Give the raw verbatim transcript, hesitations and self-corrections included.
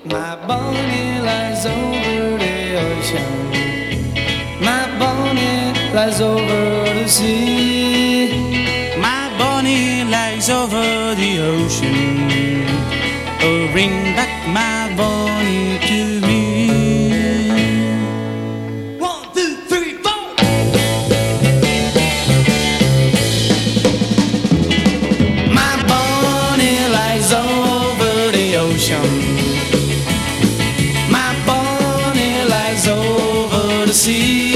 My bonnie lies over the ocean. My bonnie lies over the sea. My bonnie lies over the ocean. Oh, bring back my bonnie to me. One, two, three, four. My bonnie lies over the ocean. My bonnie lies over the sea.